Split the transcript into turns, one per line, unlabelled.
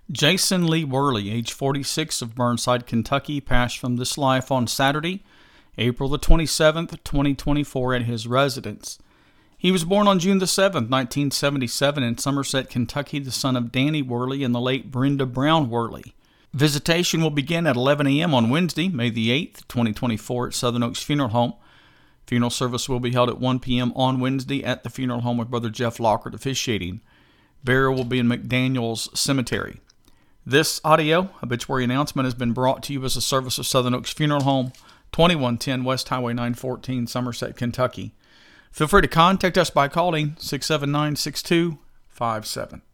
Jason Lee Worley, age 46, of Burnside, Kentucky, passed from this life on Saturday, April the 27th, 2024, at his residence. He was born on June the 7th, 1977, in Somerset, Kentucky, the son of Danny Worley and the late Brenda Brown Worley. Visitation will begin at 11 a.m. on Wednesday, May the 8th, 2024, at Southern Oaks Funeral Home. Funeral service will be held at 1 p.m. on Wednesday at the funeral home with Brother Jeff Lockhart officiating. Burial will be in McDaniels Cemetery. This audio obituary announcement has been brought to you as a service of Southern Oaks Funeral Home, 2110 West Highway 914, Somerset, Kentucky. Feel free to contact us by calling 679-6257.